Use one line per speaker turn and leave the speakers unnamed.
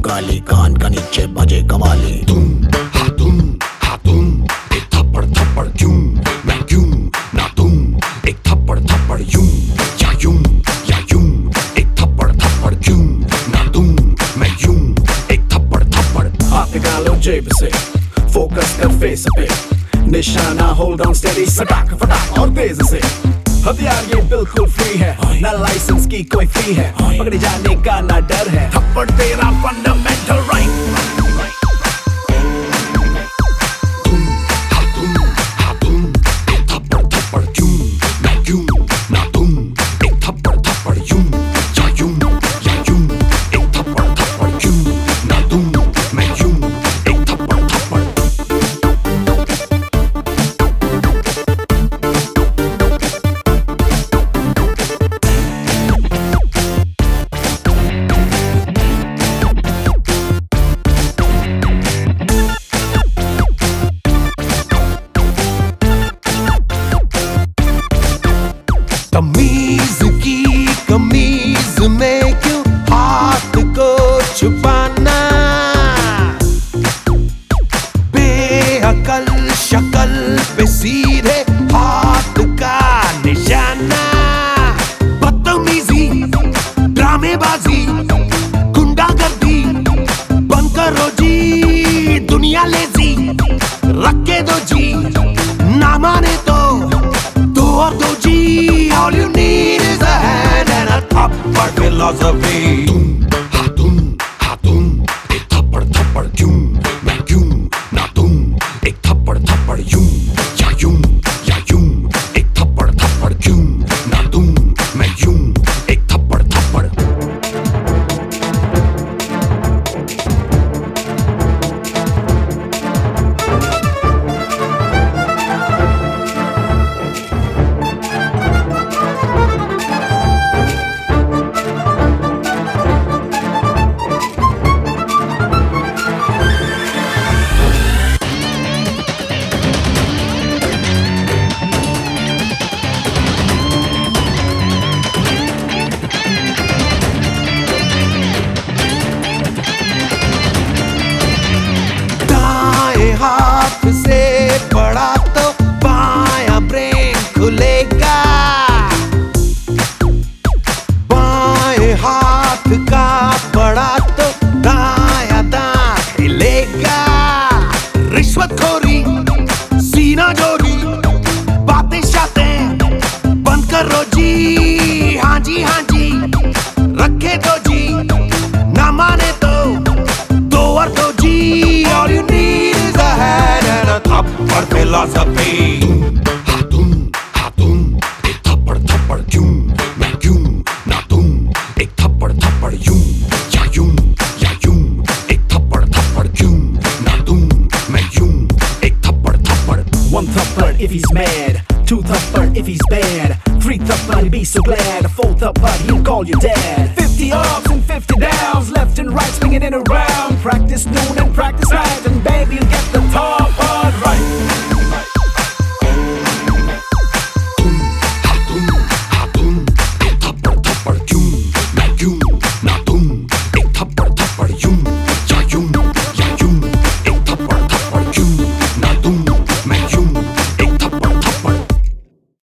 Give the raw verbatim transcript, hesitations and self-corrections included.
गाली, कान का नीचे बजे कवाली।
तुम हाँ तुम हाँ तुम, एक थप्पड़ थप्पड़ क्यों, मैं क्यों ना तुम, एक थप्पड़ थप्पड़ यूं या यूं या यूं, एक थप्पड़ थप्पड़ क्यों ना तुम, मैं यूं, एक थप्पड़ थप्पड़।
हाथ निकालो जेब से, फोकस कर फेस पे, निशाना होल्ड ऑन स्टेडी, फटाक फटाक और तेज से। हथियार ये बिल्कुल फ्री है, ना लाइसेंस की कोई फी है, पकड़े जाने का ना डर है। थप्पड़ तेरा फंडामेंटल राइट।
तुम हाँ तुम हाँ तुम, एक थप्पड़ थप्पड़ क्यों, मैं क्यों ना तुम, एक थप्पड़ थप्पड़ यूं या यूं या यूं, एक थप्पड़ थप्पड़ क्यों ना तुम, मैं यूं, एक थप्पड़ थप्पड़। तमीज की कमीज में क्यों हाथ को छुपाना, बेअकल शक्ल पे सीधे हाथ का निशाना। बदतमीजी ड्रामेबाजी गुंडागर्दी बंद करो जी, दुनिया लेजी रख के दो जी, ना माने तो दो और दो जी। All you need is a hand and a थप्पड़ philosophy। तुम हाँ तुम हाँ तुम, एक थप्पड़ थप्पड़ क्यों, मैं क्यों ना तुम, एक थप्पड़ थप्पड़ यूं या यूं या यूं, एक थप्पड़ थप्पड़ क्यों ना तुम, मैं यूं, एक थप्पड़ थप्पड़। हाथ से पड़ा तो बायां ब्रेन खुलेगा, बाएं हाथ का पड़ा तो दायां दांत हिलेगा। रिश्वतखोरी सीना जोरी बातें शातें बंद करो जी, हाँ जी हाँ जी रखे दो जी, ना माने तो दो और दो जी। All you need is a hand and a थप्पड़ philosophy। तुम हाँ तुम हाँ तुम, एक थप्पड़ थप्पड़ क्यों, मैं क्यों ना तुम, एक थप्पड़ थप्पड़ यूं या यूं या यूं, एक थप्पड़ थप्पड़ क्यों ना तुम, मैं यूं, एक थप्पड़ थप्पड़।
One थप्पड़ if he's mad, two थप्पड़ if he's bad, three थप्पड़ he'd be so glad, four थप्पड़ he'll call you dad. Fifty ups and fifty downs, left and right swinging it around, practice noon and practice night.